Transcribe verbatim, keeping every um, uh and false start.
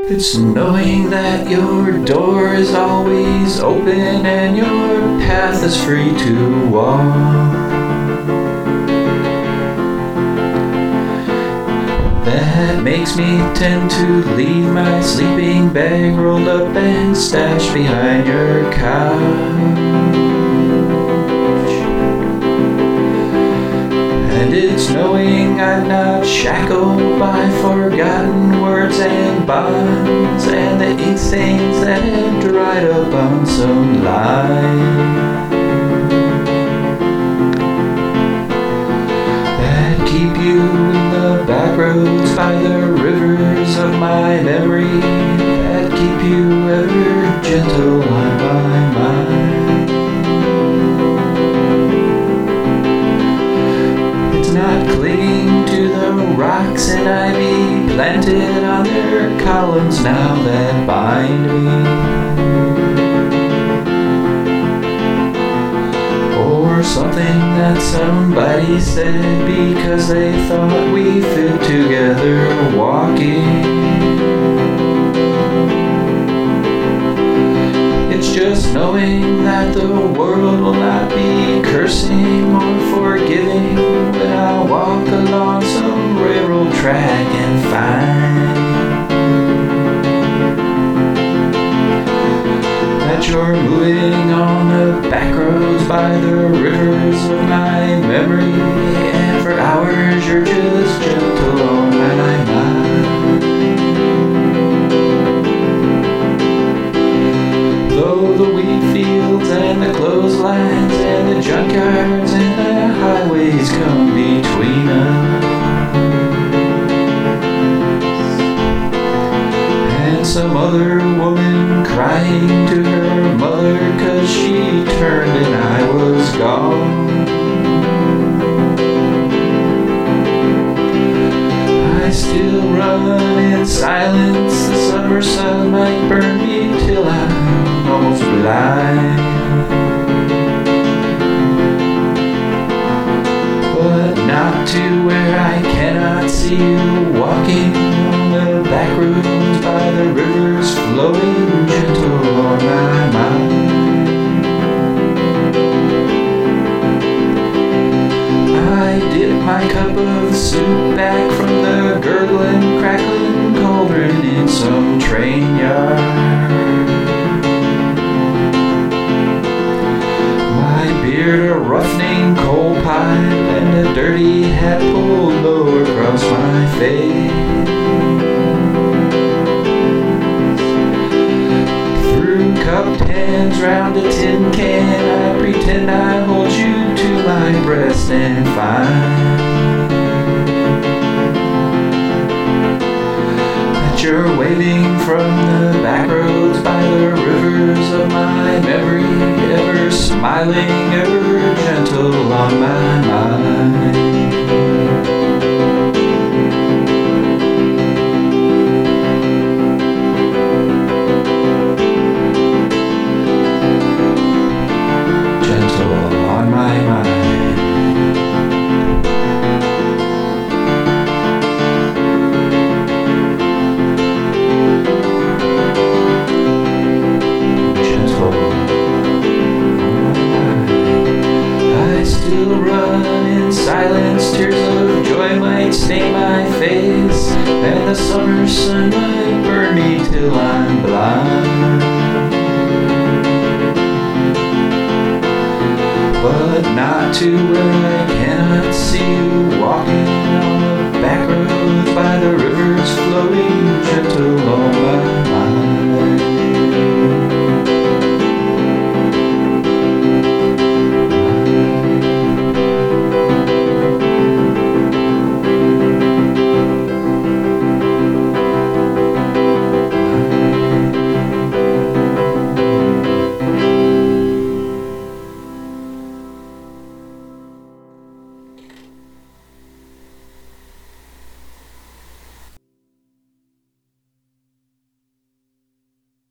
It's knowing that your door is always open and your path is free to walk. That makes me tend to leave my sleeping bag rolled up and stashed behind your couch. And it's knowing I'm not shackled by forgotten words and bonds and the ink stains that have dried up on some line that keep you in the back roads by the rivers of my memory, that keep you ever gentle on my mind. Not clinging to the rocks and ivy planted on their columns now that bind me, or something that somebody said because they thought we fit together walking. It's just knowing that the world will not be cursing or forgiving when I walk along some railroad track and find that you're moving on the back roads by the rivers of my memory, and for hours you're just gentle on my mind. Though the wheat fields and the clotheslines and the junkyards and the highways come between us, and some other woman crying to her mother 'cause she turned and I was gone, I still run in silence. The summer sun might burn me till I'm almost blind, but not to where I cannot see you walking on the back roads by the rivers flowing gentle on my mind. I dip my cup of soup back from the gurgling, crackling cauldron in some train yard. My beard a roughening coal pile and a dirty hat pulled low across my face. Through cupped hands round a tin can, I pretend I hold you to my breast and find that you're waving from the back roads by the rivers of my memory, ever smiling, ever gentle on my mind. On my mind. Gentle on my mind. I still run in silence, tears of joy might stain my face, and the summer sun might burn me till I'm blind, but not to where I cannot see you